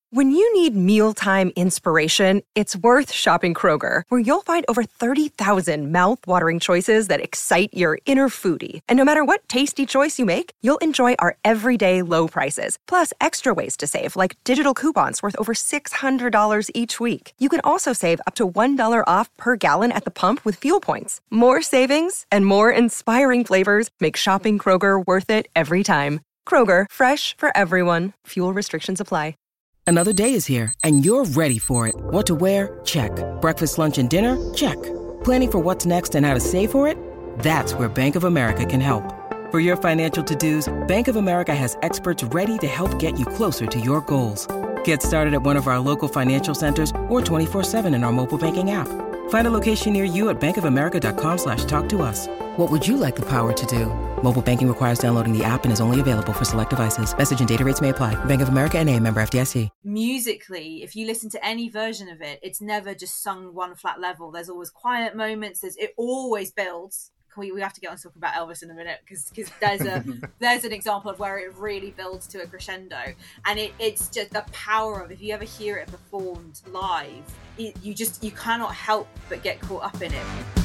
When you need mealtime inspiration, it's worth shopping Kroger, where you'll find over 30,000 mouth-watering choices that excite your inner foodie. And no matter what tasty choice you make, you'll enjoy our everyday low prices, plus extra ways to save, like digital coupons worth over $600 each week. You can also save up to $1 off per gallon at the pump with fuel points. More savings and more inspiring flavors make shopping Kroger worth it every time. Kroger, fresh for everyone. Fuel restrictions apply. Another day is here, and you're ready for it. What to wear? Check. Breakfast, lunch, and dinner? Check. Planning for what's next and how to save for it? That's where Bank of America can help. For your financial to-dos, Bank of America has experts ready to help get you closer to your goals. Get started at one of our local financial centers or 24/7 in our mobile banking app. Find a location near you at bankofamerica.com/talktous. What would you like the power to do? Mobile banking requires downloading the app and is only available for select devices. Message and data rates may apply. Bank of America N.A., member FDIC. Musically, if you listen to any version of it, it's never just sung one flat level. There's always quiet moments. It always builds. We have to get on to talk about Elvis in a minute because there's an example of where it really builds to a crescendo, and it's just the power of, if you ever hear it performed live, you cannot help but get caught up in it.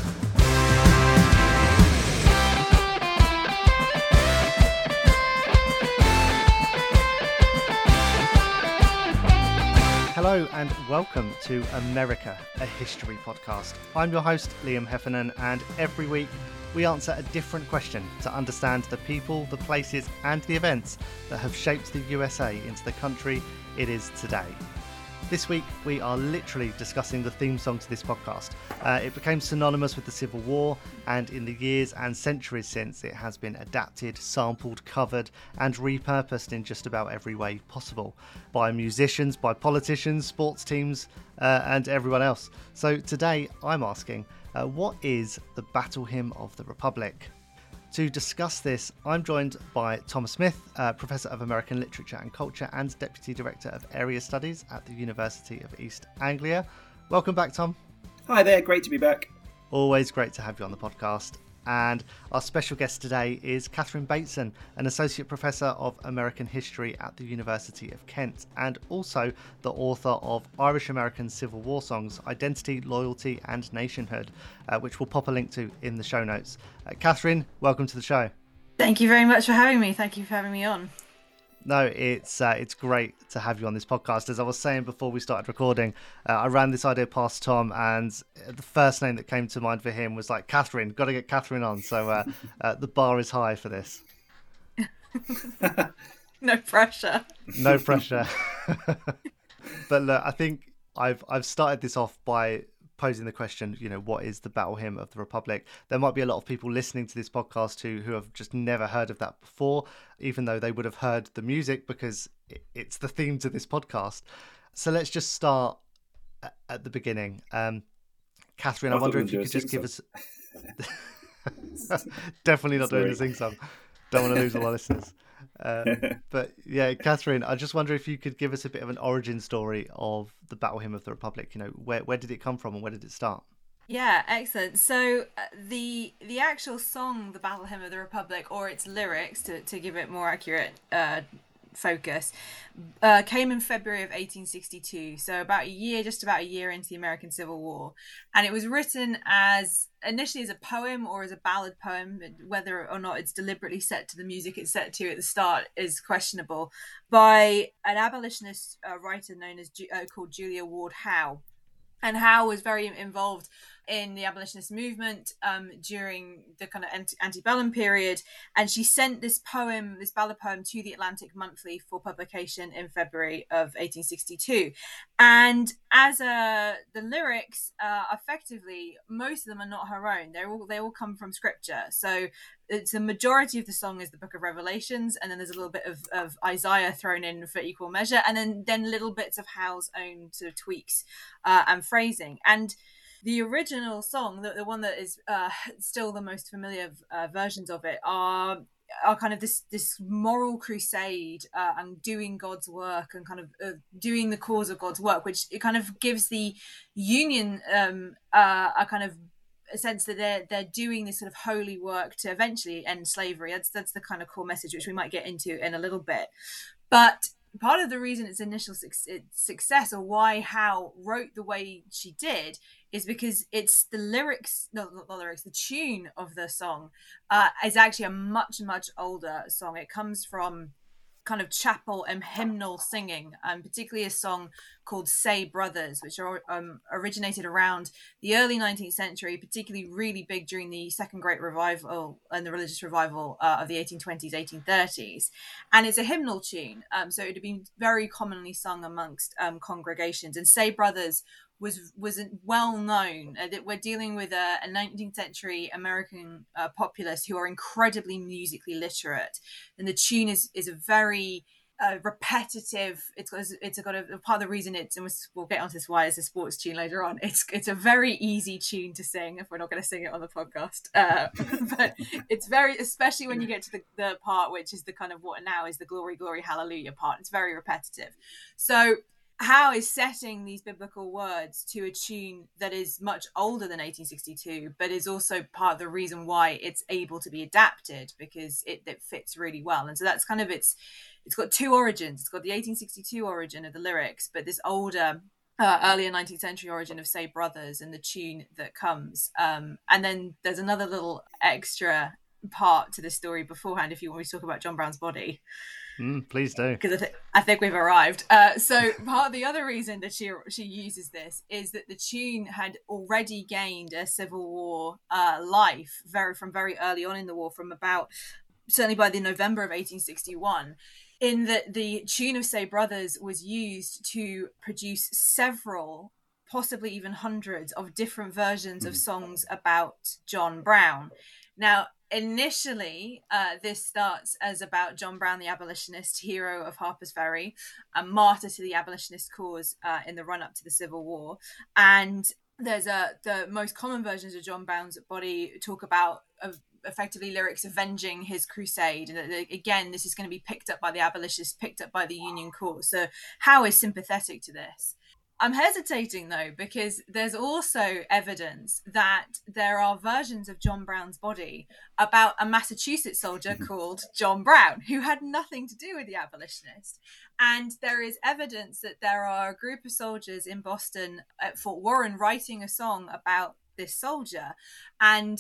Hello and welcome to America, a History podcast. I'm your host, Liam Heffernan, and every week we answer a different question to understand the people, the places and the events that have shaped the USA into the country it is today. This week we are literally discussing the theme song to this podcast. It became synonymous with the Civil War, and in the years and centuries since, it has been adapted, sampled, covered and repurposed in just about every way possible by musicians, by politicians, sports teams and everyone else. So today I'm asking, what is the Battle Hymn of the Republic? To discuss this, I'm joined by Thomas Smith, Professor of American Literature and Culture and Deputy Director of Area Studies at the University of East Anglia. Welcome back, Tom. Hi there, great to be back. Always great to have you on the podcast. And our special guest today is Catherine Bateson, an Associate Professor of American History at the University of Kent, and also the author of Irish American Civil War Songs, Identity, Loyalty and Nationhood, which we'll pop a link to in the show notes. Catherine, welcome to the show. Thank you very much for having me. Thank you for having me on. No, it's great to have you on this podcast. As I was saying before we started recording, I ran this idea past Tom, and the first name that came to mind for him was like, Catherine, got to get Catherine on. So the bar is high for this. No pressure. No pressure. But look, I think I've started this off by posing the question, what is the Battle Hymn of the Republic? There might be a lot of people listening to this podcast who have just never heard of that before, even though they would have heard the music because it's the theme to this podcast. So let's just start at the beginning. Catherine, I wonder if you could just give us... Definitely not doing the sing-song. Don't want to lose all our listeners. But yeah, Catherine, I just wonder if you could give us a bit of an origin story of the Battle Hymn of the Republic. Where did it come from and where did it start? Yeah, excellent. So the actual song, the Battle Hymn of the Republic, or its lyrics, to give it more accurate focus, came in February of 1862, so just about a year into the American Civil War, and it was written initially as a poem or as a ballad poem. Whether or not it's deliberately set to the music it's set to at the start is questionable, by an abolitionist writer known as called Julia Ward Howe. And Howe was very involved in the abolitionist movement during the kind of antebellum period. And she sent this ballad poem, to the Atlantic Monthly for publication in February of 1862. And as the lyrics, effectively, most of them are not her own. They all come from scripture. So it's a majority of the song is the Book of Revelations, and then there's a little bit of Isaiah thrown in for equal measure, and then little bits of Howe's own sort of tweaks and phrasing. And the original song, the one that is still the most familiar versions of it, are kind of this moral crusade and doing God's work and kind of doing the cause of God's work, which it kind of gives the Union a kind of a sense that they're doing this sort of holy work to eventually end slavery. That's the kind of core message, which we might get into in a little bit. But part of the reason its initial success, or why Howe wrote the way she did, is because it's the lyrics, no, not the lyrics, the tune of the song is actually a much, much older song. It comes from kind of chapel and hymnal singing, particularly a song called Say Brothers, which originated around the early 19th century, particularly really big during the Second Great Revival and the religious revival of the 1820s, 1830s. And it's a hymnal tune, so it had been very commonly sung amongst congregations. And Say Brothers was well known. That we're dealing with a 19th century American populace who are incredibly musically literate, and the tune is a very repetitive. It's got a part of the reason it's, and we'll get onto this why it's a sports tune later on. It's a very easy tune to sing if we're not going to sing it on the podcast, but it's very, especially when you get to the part which is the kind of what now is the glory, glory, hallelujah part. It's very repetitive. So Howe is setting these biblical words to a tune that is much older than 1862, but is also part of the reason why it's able to be adapted, because it fits really well. And so that's kind of it's got two origins. It's got the 1862 origin of the lyrics, but this older, earlier 19th century origin of Say Brothers and the tune that comes. And then there's another little extra part to the story beforehand, if you want me to talk about John Brown's body. Please do, because I think we've arrived. So part of the other reason that she uses this is that the tune had already gained a Civil War life from very early on in the war, from about certainly by the November of 1861. In that the tune of Say Brothers was used to produce several, possibly even hundreds of different versions of songs about John Brown. Now, initially, this starts as about John Brown, the abolitionist, hero of Harper's Ferry, a martyr to the abolitionist cause in the run-up to the Civil War. And there's the most common versions of John Brown's body talk about effectively lyrics avenging his crusade. And again, this is going to be picked up by the abolitionists, picked up by the Union cause. So Howe is sympathetic to this. I'm hesitating though, because there's also evidence that there are versions of John Brown's body about a Massachusetts soldier called John Brown, who had nothing to do with the abolitionists. And there is evidence that there are a group of soldiers in Boston at Fort Warren writing a song about this soldier. And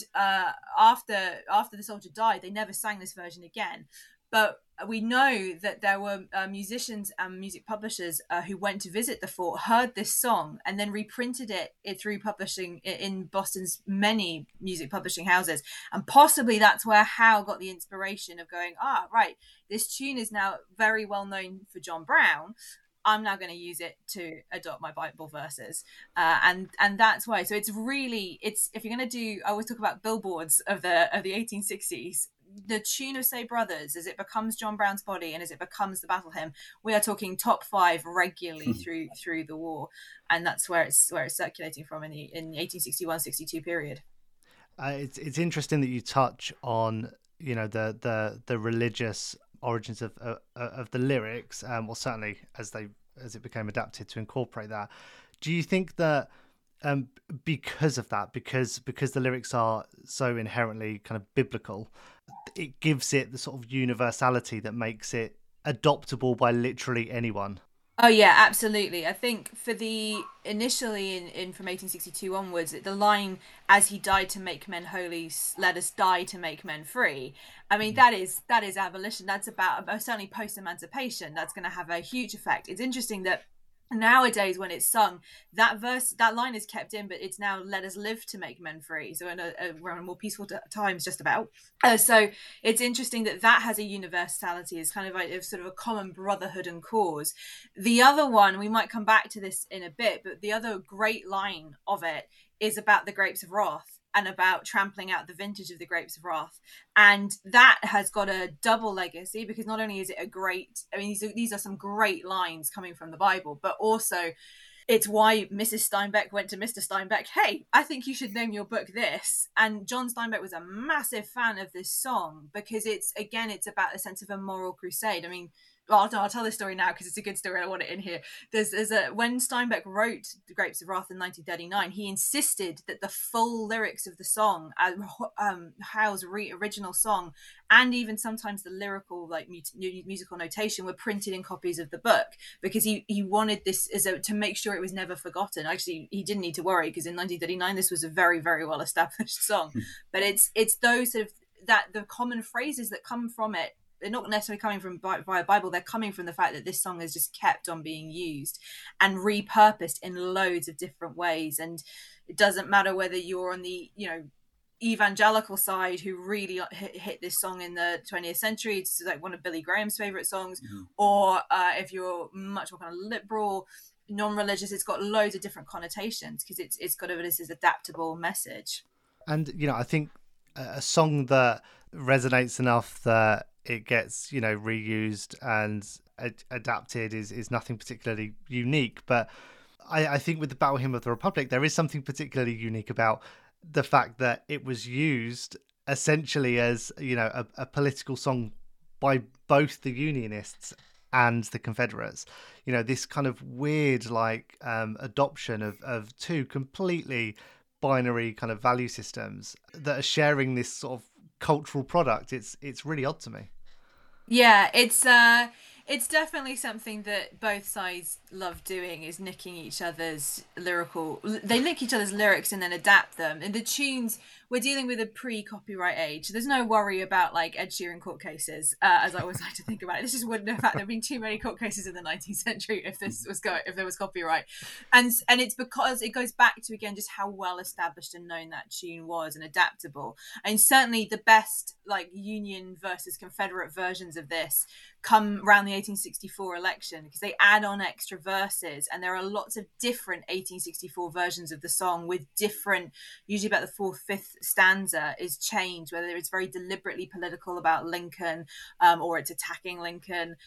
after the soldier died, they never sang this version again. But we know that there were musicians and music publishers who went to visit the fort, heard this song, and then reprinted it through publishing in Boston's many music publishing houses. And possibly that's where Howe got the inspiration of going, right, this tune is now very well known for John Brown. I'm now going to use it to adopt my Bible verses. And that's why. So it's if you're going to do, I always talk about billboards of the 1860s, the tune of Say Brothers, as it becomes John Brown's body and as it becomes the battle hymn, we are talking top 5 regularly through the war. And that's where it's circulating from in the 1861-62 period. It's interesting that you touch on, the religious origins of the lyrics, or certainly as it became adapted to incorporate that. Do you think that because of that, because the lyrics are so inherently kind of biblical, it gives it the sort of universality that makes it adoptable by literally anyone? Oh yeah, absolutely. I think for the initially in from 1862 onwards, the line "As he died to make men holy, let us die to make men free." I mean, that is abolition. That's about certainly post-emancipation. That's going to have a huge effect. It's interesting that nowadays when it's sung, that line is kept in, but it's now "let us live to make men free," so in a more peaceful times, just about. So it's interesting that has a universality, is kind of like sort of a common brotherhood and cause. The other one, we might come back to this in a bit, but the other great line of it is about the grapes of wrath and about trampling out the vintage of the grapes of wrath. And that has got a double legacy, because not only is it these are some great lines coming from the Bible, but also it's why Mrs. Steinbeck went to Mr. Steinbeck, "Hey, I think you should name your book this." And John Steinbeck was a massive fan of this song, because it's about a sense of a moral crusade. I mean, I'll tell this story now because it's a good story. I want it in here. There's when Steinbeck wrote The Grapes of Wrath in 1939, he insisted that the full lyrics of the song, Howe's original song, and even sometimes the lyrical musical notation were printed in copies of the book, because he wanted this to make sure it was never forgotten. Actually, he didn't need to worry, because in 1939 this was a very, very well established song. But it's those sort of that the common phrases that come from it, they're not necessarily coming from via Bible. They're coming from the fact that this song has just kept on being used and repurposed in loads of different ways. And it doesn't matter whether you're on the evangelical side, who really hit this song in the 20th century. It's like one of Billy Graham's favorite songs, or if you're much more kind of liberal, non-religious. It's got loads of different connotations because it's got this adaptable message. And I think a song that resonates enough that it gets reused and adapted is nothing particularly unique. But I think with the Battle Hymn of the Republic, there is something particularly unique about the fact that it was used essentially as a political song by both the Unionists and the Confederates. This kind of weird adoption of two completely binary kind of value systems that are sharing this sort of cultural product. It's really odd to me. Yeah, it's definitely something that both sides love doing, is nicking each other's they nick each other's lyrics and then adapt them. And the tunes, we're dealing with a pre-copyright age. There's no worry about Ed Sheeran court cases, as I always like to think about it. This just wouldn't have there been too many court cases in the 19th century if there was copyright. And it's because it goes back to, again, just how well established and known that tune was and adaptable. And certainly the best Union versus Confederate versions of this come around the 1864 election, because they add on extra verses, and there are lots of different 1864 versions of the song with different, usually about the fourth, fifth stanza is changed, whether it's very deliberately political about Lincoln, or it's attacking Lincoln,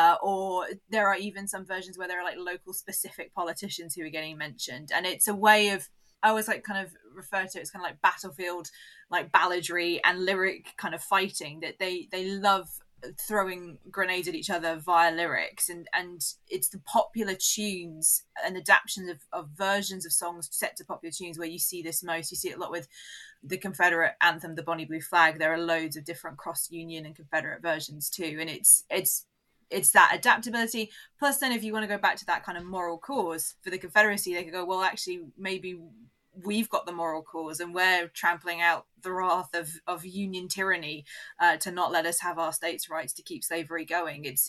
or there are even some versions where there are local specific politicians who are getting mentioned. And it's a way of, I always kind of refer to it as kind of battlefield, balladry and lyric kind of fighting, that they love throwing grenades at each other via lyrics, and it's the popular tunes and adaptations of versions of songs set to popular tunes where you see this most. You see it a lot with the Confederate anthem, the Bonnie Blue Flag. There are loads of different cross-Union and Confederate versions too, and it's that adaptability. Plus, then if you want to go back to that kind of moral cause for the Confederacy, they could go, well, actually, maybe we've got the moral cause and we're trampling out the wrath of Union tyranny to not let us have our states' rights, to keep slavery going. It's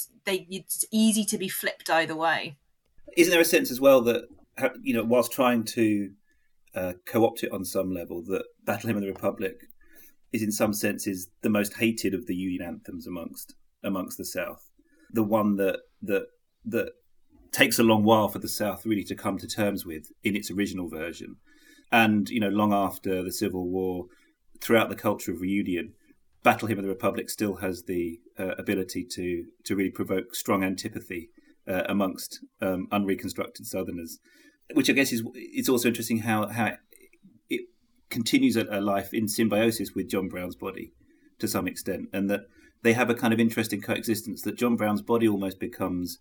easy to be flipped either way. Isn't there a sense as well that, whilst trying to co-opt it on some level, that Battle Hymn of the Republic is in some senses the most hated of the Union anthems amongst the South, the one that takes a long while for the South really to come to terms with in its original version. And, long after the Civil War, throughout the culture of reunion, Battle Hymn of the Republic still has the ability to really provoke strong antipathy amongst unreconstructed Southerners, which I guess it's also interesting how it continues a life in symbiosis with John Brown's body to some extent, and that they have a kind of interesting coexistence, that John Brown's body almost becomes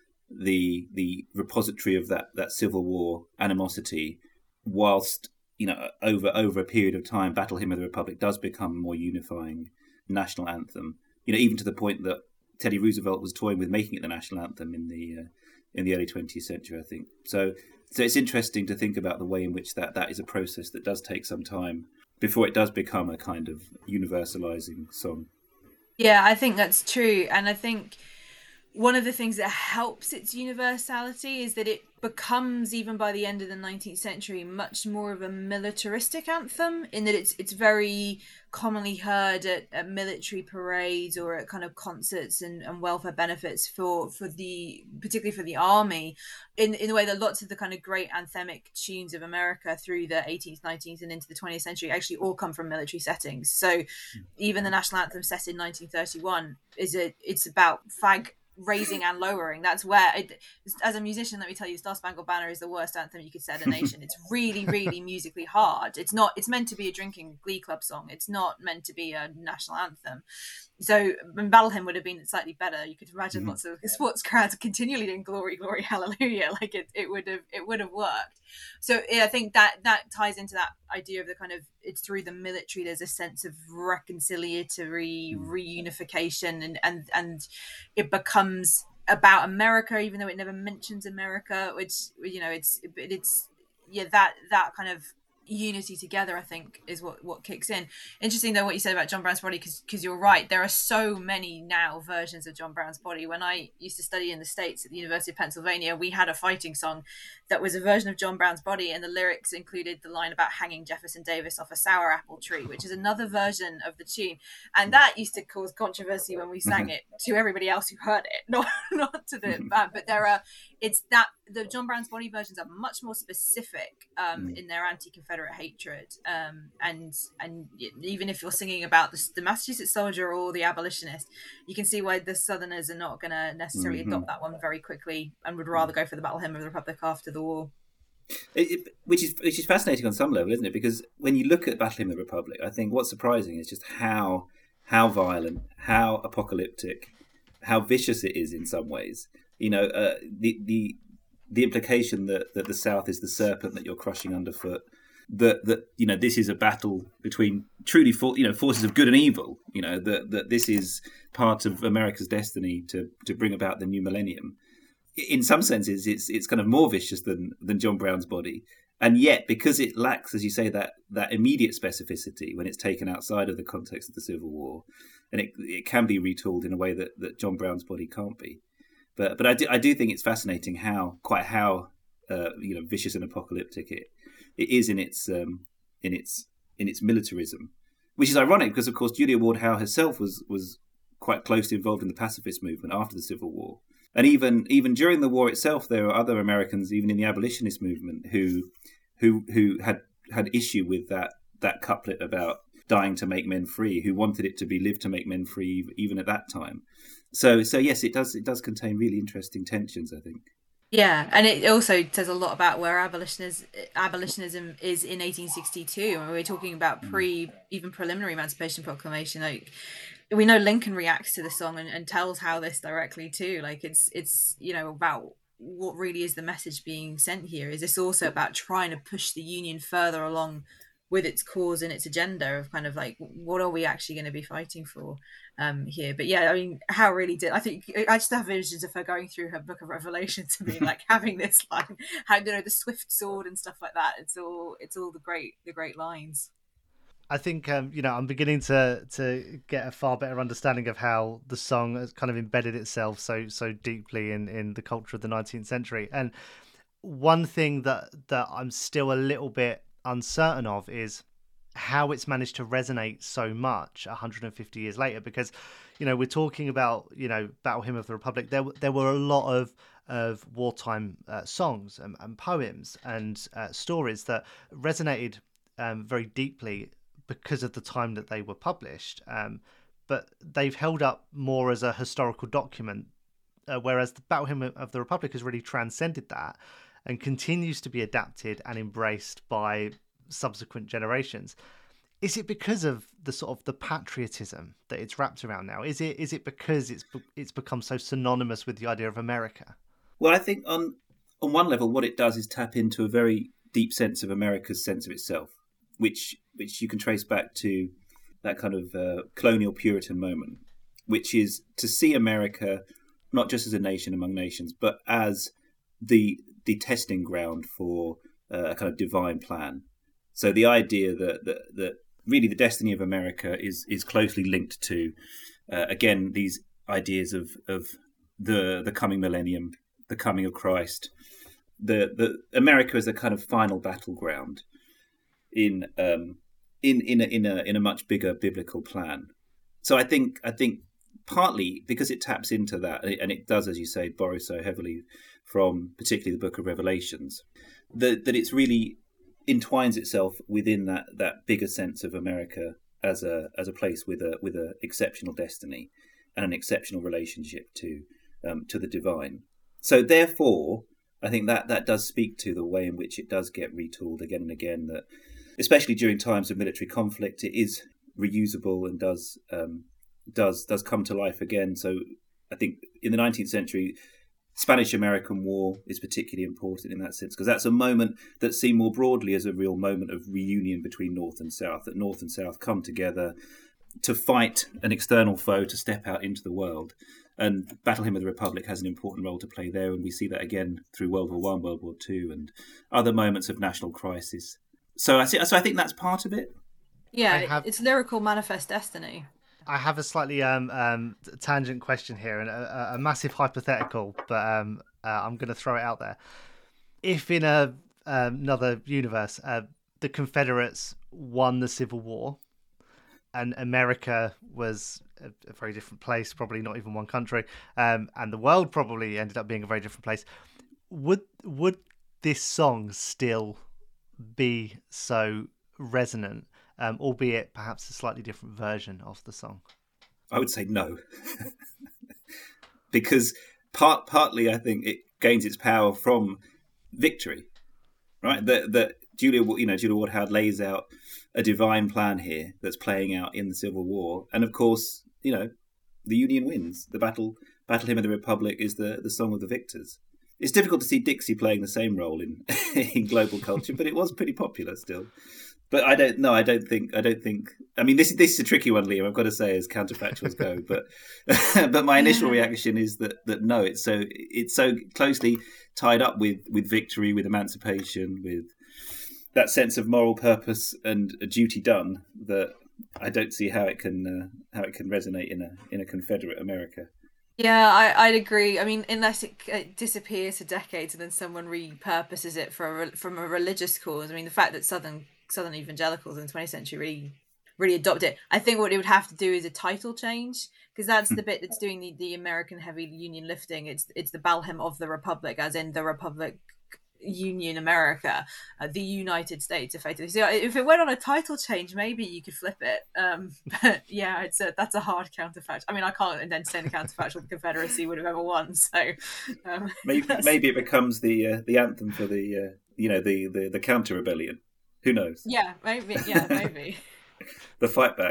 the repository of that Civil War animosity, whilst over a period of time, Battle Hymn of the Republic does become a more unifying national anthem. Even to the point that Teddy Roosevelt was toying with making it the national anthem in the early 20th century, I think. So it's interesting to think about the way in which that is a process that does take some time before it does become a kind of universalizing song. Yeah, I think that's true, and I think one of the things that helps its universality is that it becomes, even by the end of the 19th century, much more of a militaristic anthem, in that it's very commonly heard at military parades or at kind of concerts and welfare benefits particularly for the army, in the way that lots of the kind of great anthemic tunes of America through the 18th, 19th and into the 20th century actually all come from military settings. So even the national anthem set in 1931 it's about flag raising and lowering. That's where as a musician, let me tell you, Star Spangled Banner is the worst anthem you could set a nation. It's really, really musically hard. It's meant to be a drinking glee club song. It's not meant to be a national anthem. So Battle Hymn would have been slightly better. You could imagine lots of sports crowds continually doing "Glory, Glory, Hallelujah." Like it would have worked. So I think that ties into that idea of the kind of, it's through the military. There's a sense of reconciliatory reunification, and it becomes about America, even though it never mentions America. Which, you know, it's that kind of unity together, I think, is what kicks in. Interesting though what you said about John Brown's Body, because you're right, there are so many now versions of John Brown's Body. When I used to study in the States at the University of Pennsylvania, we had a fighting song that was a version of John Brown's Body, and the lyrics included the line about hanging Jefferson Davis off a sour apple tree, which is another version of the tune, and that used to cause controversy when we sang it to everybody else who heard it, not to the band. But the John Brown's Body versions are much more specific in their anti-Confederate hatred, and even if you're singing about the Massachusetts soldier or the abolitionist, you can see why the Southerners are not going to necessarily adopt that one very quickly and would rather go for the Battle Hymn of the Republic after the war. Which is fascinating on some level, isn't it? Because when you look at Battle Hymn of the Republic, I think what's surprising is just how violent, how apocalyptic, how vicious it is in some ways. You know, the implication that the South is the serpent that you're crushing underfoot. That you know, this is a battle between truly forces of good and evil. You know, that this is part of America's destiny to bring about the new millennium. In some senses, it's kind of more vicious than John Brown's Body, and yet because it lacks, as you say, that immediate specificity when it's taken outside of the context of the Civil War, and it can be retooled in a way that John Brown's Body can't be. But I do think it's fascinating how vicious and apocalyptic it is in its militarism, which is ironic because of course Julia Ward Howe herself was quite closely involved in the pacifist movement after the Civil War, and even during the war itself, there were other Americans, even in the abolitionist movement, who had issue with that couplet about dying to make men free, who wanted it to be live to make men free even at that time. So yes, it does contain really interesting tensions, I think. Yeah, and it also says a lot about where abolitionism is in 1862. When we're talking about even preliminary Emancipation Proclamation, like we know Lincoln reacts to the song and tells Howe this directly too. Like it's you know, about what really is the message being sent here. Is this also about trying to push the Union further along with its cause and its agenda of kind of like, what are we actually going to be fighting for here? But yeah, I mean, Howe really did. I think I just have visions of her going through her book of Revelation to be like having this line, how, you know, the swift sword and stuff like that. It's all the great lines. I think I'm beginning to get a far better understanding of how the song has kind of embedded itself so deeply in the culture of the 19th century. And one thing that I'm still a little bit uncertain of is how it's managed to resonate so much 150 years later, because we're talking about Battle Hymn of the Republic. There were a lot of wartime songs and poems and stories that resonated very deeply because of the time that they were published, but they've held up more as a historical document, whereas the Battle Hymn of the Republic has really transcended that and continues to be adapted and embraced by subsequent generations. Is it because of the sort of the patriotism that it's wrapped around now? Is it because it's become so synonymous with the idea of America? Well, I think on one level, what it does is tap into a very deep sense of America's sense of itself, which you can trace back to that kind of colonial Puritan moment, which is to see America not just as a nation among nations, but as the testing ground for a kind of divine plan. So the idea that really the destiny of America is closely linked to, again, these ideas of the coming millennium, the coming of Christ, the America as a kind of final battleground in a much bigger biblical plan. So I think partly because it taps into that, and it does, as you say, borrow so heavily from particularly the Book of Revelations, that it's really entwines itself within that bigger sense of America as a place with a exceptional destiny and an exceptional relationship to the divine. So therefore, I think that does speak to the way in which it does get retooled again and again, that especially during times of military conflict, it is reusable and does does come to life again. So I think in the 19th century, Spanish-American War is particularly important in that sense, because that's a moment that's seen more broadly as a real moment of reunion between North and South, that North and South come together to fight an external foe, to step out into the world. And Battle Hymn of the Republic has an important role to play there, and we see that again through World War I, World War II, and other moments of national crisis. So I think that's part of it. Yeah, it's lyrical manifest destiny. I have a slightly tangent question here, and a massive hypothetical, but I'm going to throw it out there. If in another universe, the Confederates won the Civil War, and America was a very different place, probably not even one country, and the world probably ended up being a very different place, would this song still be so resonant? Albeit perhaps a slightly different version of the song? I would say no. Because partly I think it gains its power from victory, right? That Julia Ward Howe lays out a divine plan here that's playing out in the Civil War. And of course, the Union wins. The Battle Hymn of the Republic is the song of the victors. It's difficult to see Dixie playing the same role in global culture, but it was pretty popular still. But I don't think. I mean, this is a tricky one, Liam. I've got to say, as counterfactuals go. But my initial reaction is that no, it's so closely tied up with victory, with emancipation, with that sense of moral purpose and a duty done, that I don't see how it can resonate in a Confederate America. Yeah, I'd agree. I mean, unless it disappears for decades and then someone repurposes it from a religious cause. I mean, the fact that Southern evangelicals in the 20th century really adopt it. I think what it would have to do is a title change, because that's the bit that's doing the American heavy Union lifting. It's the Battle Hymn of the Republic, as in the Republic Union America, the United States, effectively. So if it went on a title change, maybe you could flip it. But yeah, that's a hard counterfactual. I mean, I can't entertain the counterfactual the Confederacy would have ever won. So maybe it becomes the anthem for the counter rebellion. Who knows? Yeah, maybe. Yeah, maybe. The fight back.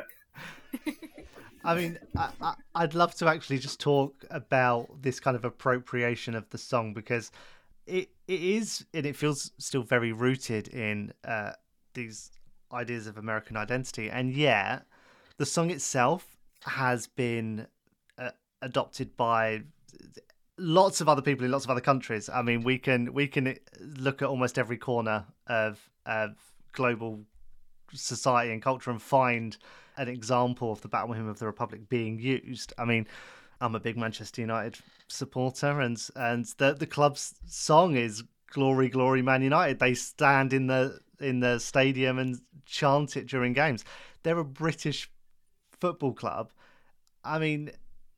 I mean, I'd love to actually just talk about this kind of appropriation of the song, because it is, and it feels still very rooted in these ideas of American identity. And yet, the song itself has been adopted by lots of other people in lots of other countries. I mean, we can look at almost every corner of global society and culture and find an example of the Battle Hymn of the Republic being used. I mean, I'm a big Manchester United supporter, and the club's song is "Glory, Glory, Man United." They stand in the stadium and chant it during games. They're a British football club. I mean,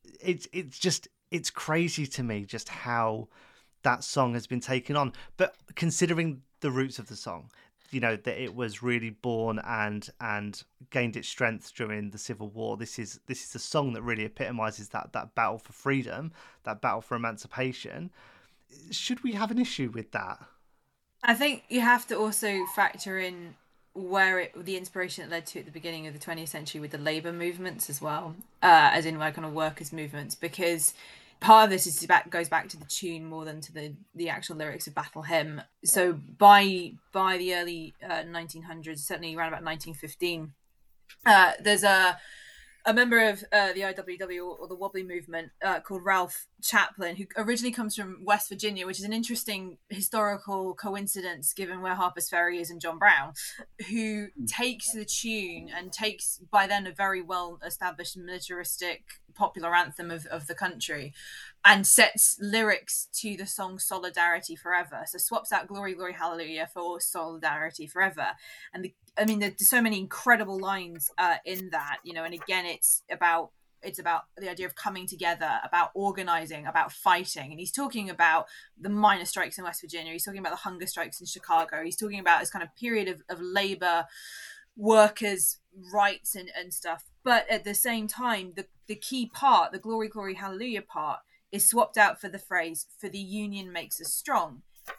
it's crazy to me just how that song has been taken on. But considering the roots of the song, that it was really born and gained its strength during the Civil War. This is a song that really epitomizes that battle for freedom, that battle for emancipation. Should we have an issue with that? I think you have to also factor in the inspiration it led to at the beginning of the 20th century with the labour movements as well, as in kind of workers' movements, because part of this goes back to the tune more than to the actual lyrics of Battle Hymn. So by the early 1900s, certainly around about 1915, there's a member of the IWW or the Wobbly movement called Ralph Chaplin, who originally comes from West Virginia, which is an interesting historical coincidence given where Harper's Ferry is and John Brown, who takes the tune and takes by then a very well established militaristic popular anthem of the country and sets lyrics to the song Solidarity Forever. So swaps out Glory, Glory, Hallelujah for Solidarity Forever. And there's so many incredible lines in that, and again, it's about the idea of coming together, about organizing, about fighting. And he's talking about the miners' strikes in West Virginia. He's talking about the hunger strikes in Chicago. He's talking about this kind of period of labor, workers' rights and stuff. But at the same time, the key part, the Glory, Glory, Hallelujah part, is swapped out for the phrase, "For the Union makes us strong."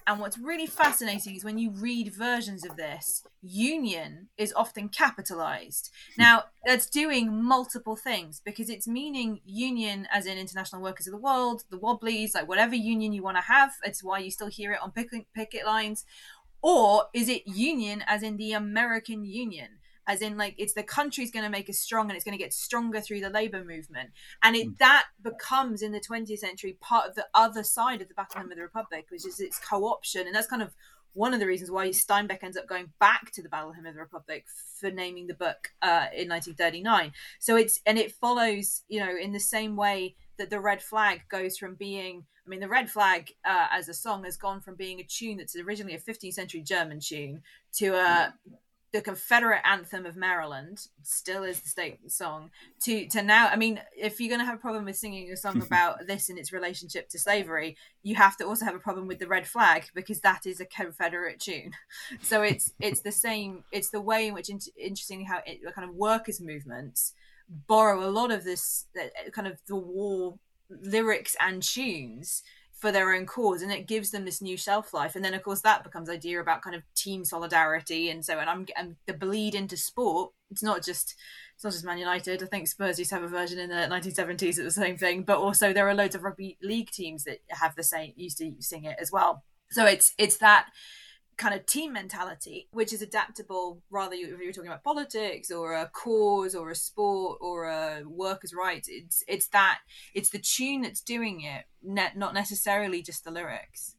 And what's really fascinating is when you read versions of this, union is often capitalized. Now, that's doing multiple things, because it's meaning union as in International Workers of the World, the Wobblies, like whatever union you want to have. It's why you still hear it on picket lines. Or is it union as in the American Union? As in, like, it's the country's going to make us strong, and it's going to get stronger through the labor movement. And that becomes, in the 20th century, part of the other side of the Battle Hymn of the Republic, which is its co-option. And that's kind of one of the reasons why Steinbeck ends up going back to the Battle Hymn of the Republic for naming the book in 1939. So it follows, in the same way that the Red Flag goes from being, the Red Flag as a song has gone from being a tune that's originally a 15th century German tune to the Confederate anthem of Maryland, still is the state song, to now. If you're going to have a problem with singing a song about this and its relationship to slavery, you have to also have a problem with the Red Flag, because that is a Confederate tune. So it's the same. It's the way in which, interestingly, how kind of workers' movements borrow a lot of this kind of the war lyrics and tunes for their own cause, and it gives them this new shelf life. And then of course that becomes idea about kind of team solidarity, and so and the bleed into sport. It's not just Man United. I think Spurs used to have a version in the 1970s of the same thing, but also there are loads of rugby league teams that have the same, used to sing it as well. So it's that kind of team mentality, which is adaptable, rather if you're talking about politics or a cause or a sport or a workers' rights. It's the tune that's doing it, not necessarily just the lyrics.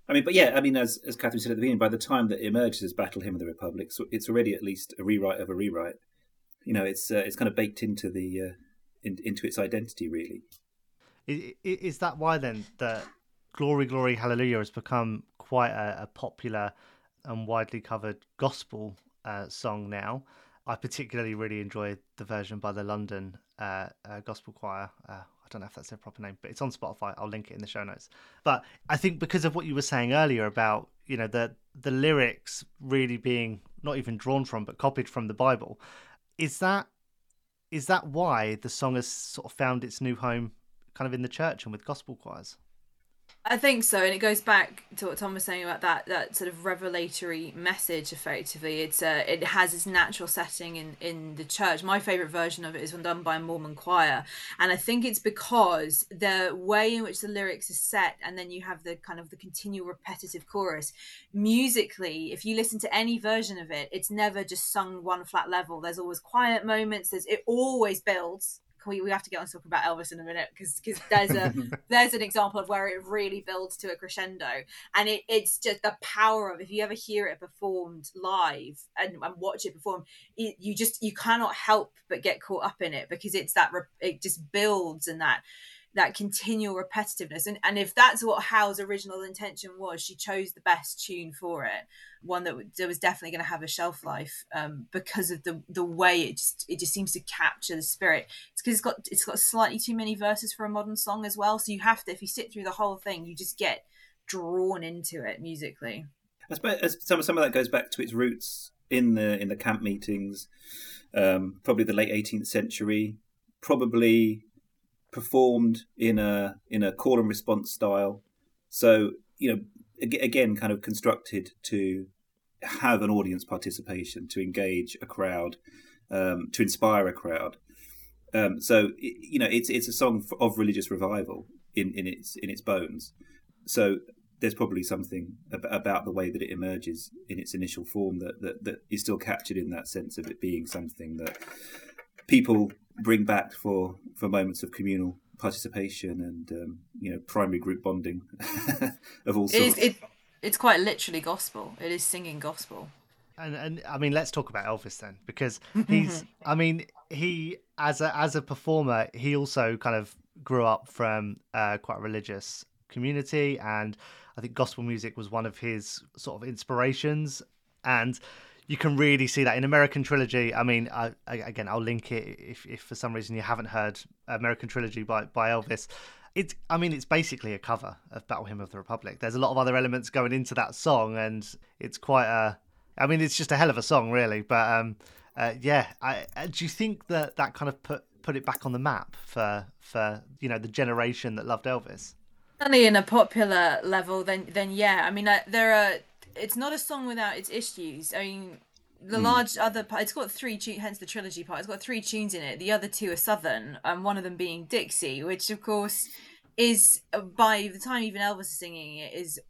As Catherine said at the beginning, by the time that it emerges as Battle Hymn of the Republic, so it's already at least a rewrite of a rewrite. It's kind of baked into the into its identity, really. Is that why then that Glory, Glory, Hallelujah has become quite a popular and widely covered gospel song now? I particularly really enjoyed the version by the London Gospel Choir. I don't know if that's their proper name, but it's on Spotify. I'll link it in the show notes. But I think because of what you were saying earlier about, the lyrics really being not even drawn from, but copied from the Bible, is that why the song has sort of found its new home kind of in the church and with gospel choirs? I think so, and it goes back to what Tom was saying about that sort of revelatory message. Effectively, it has its natural setting in the church. My favourite version of it is one done by a Mormon choir, and I think it's because the way in which the lyrics are set, and then you have the kind of the continual repetitive chorus. Musically, if you listen to any version of it, it's never just sung one flat level. There's always quiet moments. It always builds. We have to get on to talk about Elvis in a minute, because there's an example of where it really builds to a crescendo, and it's just the power of, if you ever hear it performed live and watch it perform, you cannot help but get caught up in it, because it's it just builds, and that continual repetitiveness, and if that's what Howe's original intention was, she chose the best tune for it, one that was definitely going to have a shelf life, because of the way it just seems to capture the spirit. It's because it's got slightly too many verses for a modern song as well, so you have to, if you sit through the whole thing, you just get drawn into it musically. I suppose some of that goes back to its roots in the camp meetings, probably the late 18th century, probably performed in a call and response style, so again kind of constructed to have an audience participation, to engage a crowd, to inspire a crowd, so it's a song of religious revival in its bones. So there's probably something about the way that it emerges in its initial form that is still captured in that sense of it being something that people bring back for moments of communal participation and primary group bonding of all sorts. It's quite literally gospel. It is singing gospel. And let's talk about Elvis then, because he's he as a performer, he also kind of grew up from quite a religious community, and I think gospel music was one of his sort of inspirations, and you can really see that in American Trilogy. Again, I'll link it if for some reason you haven't heard American Trilogy by Elvis. It's basically a cover of Battle Hymn of the Republic. There's a lot of other elements going into that song, and it's quite it's just a hell of a song, really. But do you think that kind of put it back on the map for the generation that loved Elvis? Only in a popular level, then yeah. I mean, it's not a song without its issues. I mean, the large other part, it's got three tunes, hence the trilogy part. It's got three tunes in it. The other two are Southern, and one of them being Dixie, which of course is by the time even Elvis is singing it is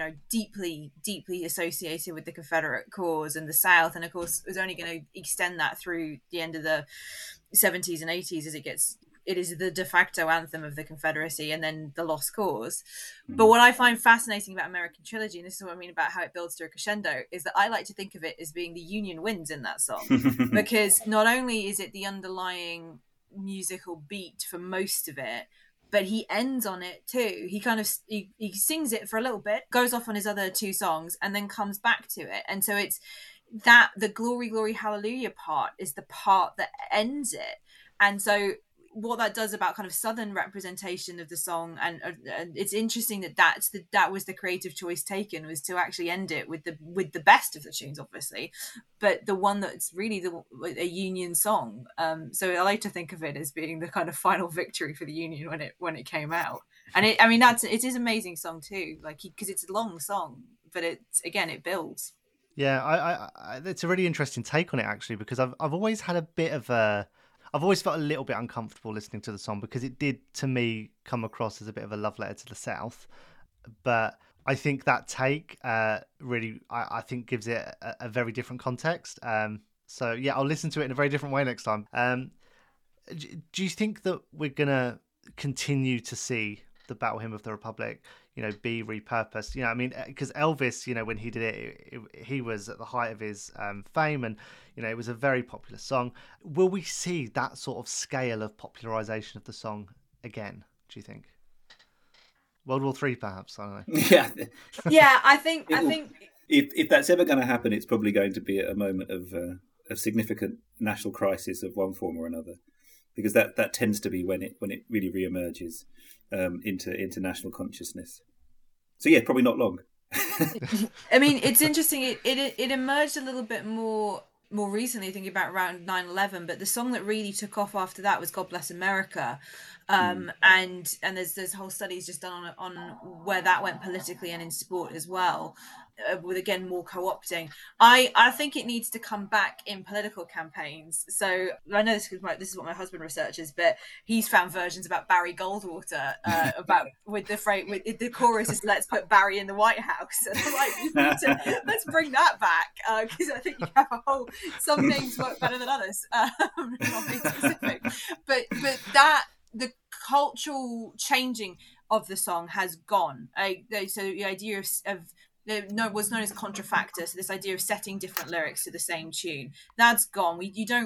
deeply associated with the Confederate cause and the South, and of course is only going to extend that through the end of the 70s and 80s as it is the de facto anthem of the Confederacy and then the lost cause. But what I find fascinating about American Trilogy, and this is what I mean about how it builds to a crescendo, is that I like to think of it as being the Union wins in that song. Because not only is it the underlying musical beat for most of it, but he ends on it too. He kind of he sings it for a little bit, goes off on his other two songs, and then comes back to it. And so it's that the glory, glory, hallelujah part is the part that ends it. And so what that does about kind of Southern representation of the song, and it's interesting that was the creative choice taken, was to actually end it with the best of the tunes, obviously, but the one that's really a Union song. So I like to think of it as being the kind of final victory for the Union when it came out. And it is an amazing song too, like because it's a long song, but it builds. Yeah, I it's a really interesting take on it actually, because I've always had a bit of I've always felt a little bit uncomfortable listening to the song because it did, to me, come across as a bit of a love letter to the South. But I think that take really, I think, gives it a very different context. So, yeah, I'll listen to it in a very different way next time. Do you think that we're going to continue to see the Battle Hymn of the Republic, be repurposed? I mean, because Elvis, when he did it, he was at the height of his fame, and it was a very popular song. Will we see that sort of scale of popularization of the song again, do you think? World War III, perhaps? I don't know. Yeah, I think if that's ever going to happen, it's probably going to be at a moment of significant national crisis of one form or another, because that tends to be when it really reemerges into national consciousness. So yeah, probably not long. I mean, it's interesting. It emerged a little bit more recently, thinking about around 9/11, but the song that really took off after that was God Bless America. And there's whole studies just done on where that went politically and in sport as well, with again more co-opting. I think it needs to come back in political campaigns. So I know this is what my husband researches, but he's found versions about Barry Goldwater about with the chorus is "Let's put Barry in the White House," and I'm like, let's bring that back, because I think you have some names work better than others. Not being specific, but that. The cultural changing of the song has gone. So the idea of was known as contrafactor. So this idea of setting different lyrics to the same tune, that's gone.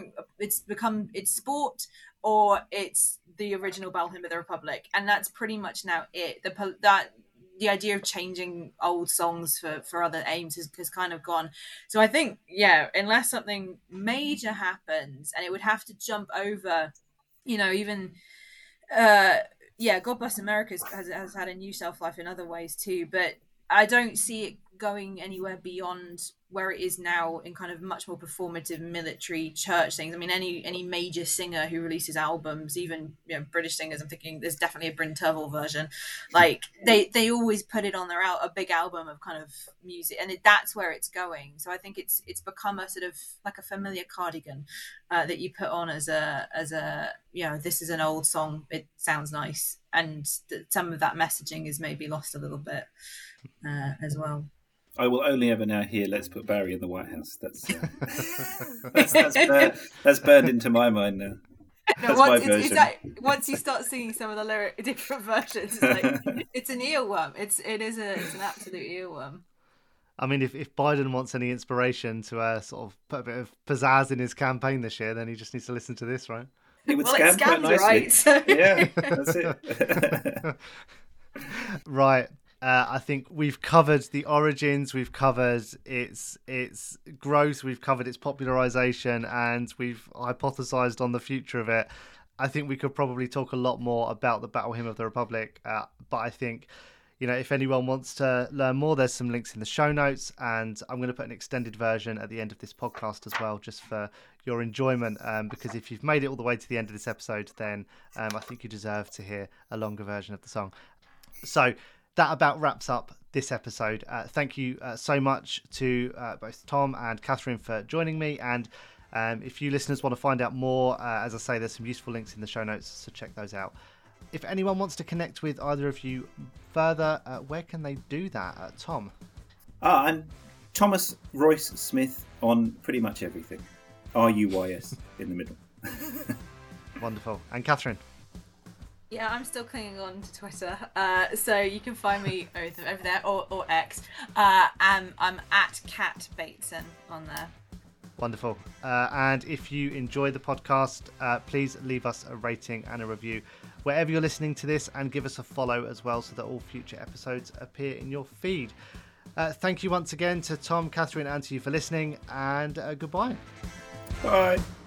It's sport or it's the original Battle Hymn of the Republic, and that's pretty much now it. The idea of changing old songs for other aims has kind of gone. So I think, unless something major happens, and it would have to jump over, even. God Bless America has had a new shelf life in other ways too, but I don't see it going anywhere beyond where it is now in kind of much more performative military church things. I mean, any major singer who releases albums, even British singers, I'm thinking there's definitely a Bryn Terfel version, like they always put it on a big album of kind of music, and that's where it's going. So I think it's become a sort of like a familiar cardigan that you put on as a this is an old song, it sounds nice, and some of that messaging is maybe lost a little bit as well. I will only ever now hear "Let's put Barry in the White House." That's that's burned into my mind now. That's my version. Once you start singing some of the different versions, it's an earworm. It's an absolute earworm. I mean, if Biden wants any inspiration to sort of put a bit of pizzazz in his campaign this year, then he just needs to listen to this, right? It would scam quite nicely. Right, so. Yeah, that's it. Right. I think we've covered the origins, we've covered its growth, we've covered its popularization, and we've hypothesized on the future of it. I think we could probably talk a lot more about the Battle Hymn of the Republic, but I think, if anyone wants to learn more, there's some links in the show notes, and I'm going to put an extended version at the end of this podcast as well, just for your enjoyment, because if you've made it all the way to the end of this episode, then I think you deserve to hear a longer version of the song. So that about wraps up this episode. Thank you so much to both Tom and Catherine for joining me. And if you listeners want to find out more, as I say, there's some useful links in the show notes, so check those out. If anyone wants to connect with either of you further, where can they do that? Tom? I'm Thomas Royce Smith on pretty much everything. RUYS in the middle. Wonderful. And Catherine? Yeah, I'm still clinging on to Twitter, so you can find me over there, or X. I'm at Cat Bateson on there. Wonderful. And if you enjoy the podcast, please leave us a rating and a review wherever you're listening to this, and give us a follow as well so that all future episodes appear in your feed. Thank you once again to Tom, Catherine, and to you for listening, and goodbye. Bye.